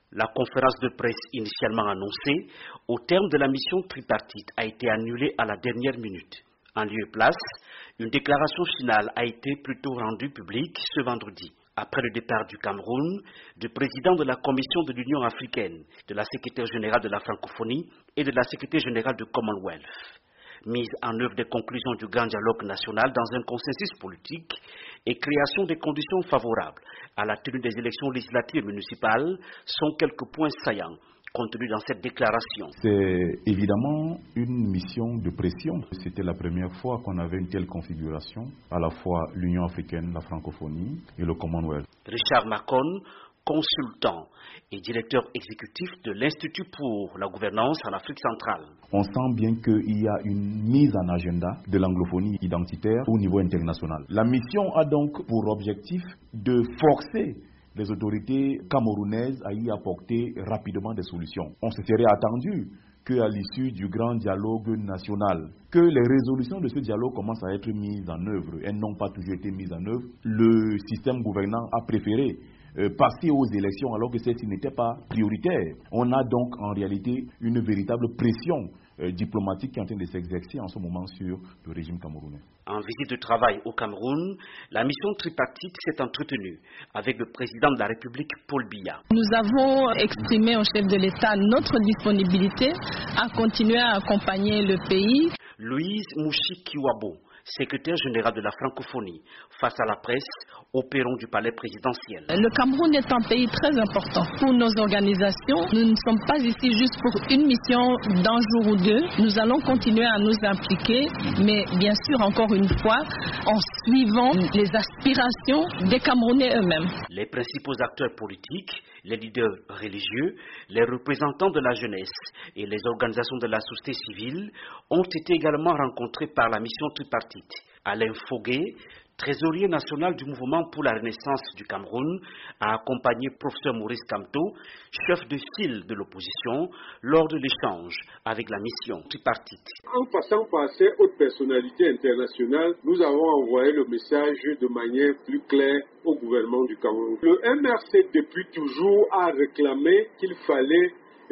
La conférence de presse initialement annoncée au terme de la mission tripartite a été annulée à la dernière minute. En lieu et place, une déclaration finale a été plutôt rendue publique ce vendredi, après le départ du Cameroun, du président de la Commission de l'Union africaine, de la secrétaire générale de la francophonie et de la secrétaire générale du Commonwealth. Mise en œuvre des conclusions du grand dialogue national dans un consensus politique et création des conditions favorables à la tenue des élections législatives et municipales sont quelques points saillants contenus dans cette déclaration. C'est évidemment une mission de pression. C'était la première fois qu'on avait une telle configuration, à la fois l'Union africaine, la francophonie et le Commonwealth. Richard Macon, consultant et directeur exécutif de l'Institut pour la gouvernance en Afrique centrale. On sent bien qu'il y a une mise en agenda de l'anglophonie identitaire au niveau international. La mission a donc pour objectif de forcer les autorités camerounaises à y apporter rapidement des solutions. On se serait attendu qu'à l'issue du grand dialogue national, que les résolutions de ce dialogue commencent à être mises en œuvre. Elles n'ont pas toujours été mises en œuvre. Le système gouvernant a préféré passer aux élections alors que celles-ci n'étaient pas prioritaires. On a donc en réalité une véritable pression diplomatique qui est en train de s'exercer en ce moment sur le régime camerounais. En visite de travail au Cameroun, la mission tripartite s'est entretenue avec le président de la République, Paul Biya. Nous avons exprimé au chef de l'État notre disponibilité à continuer à accompagner le pays. Louise Mouchi-Kiwabo, secrétaire général de la francophonie, face à la presse au perron du palais présidentiel. Le Cameroun est un pays très important pour nos organisations. Nous ne sommes pas ici juste pour une mission d'un jour ou deux. Nous allons continuer à nous impliquer, mais bien sûr, encore une fois, en suivant les aspirations des Camerounais eux-mêmes. Les principaux acteurs politiques, les leaders religieux, les représentants de la jeunesse et les organisations de la société civile ont été également rencontrés par la mission tripartite. Alain Fogué, trésorier national du mouvement pour la renaissance du Cameroun, a accompagné professeur Maurice Kamto, chef de file de l'opposition, lors de l'échange avec la mission tripartite. En passant par ces hautes personnalités internationales, nous avons envoyé le message de manière plus claire au gouvernement du Cameroun. Le MRC depuis toujours a réclamé qu'il fallait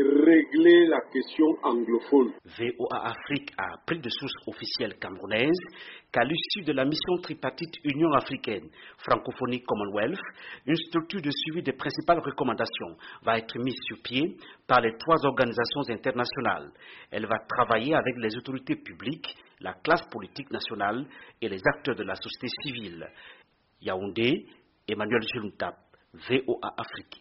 régler la question anglophone. VOA Afrique a appris de sources officielles camerounaises qu'à l'issue de la mission tripartite Union africaine, francophonie Commonwealth, une structure de suivi des principales recommandations va être mise sur pied par les 3 organisations internationales. Elle va travailler avec les autorités publiques, la classe politique nationale et les acteurs de la société civile. Yaoundé, Emmanuel Geluntap, VOA Afrique.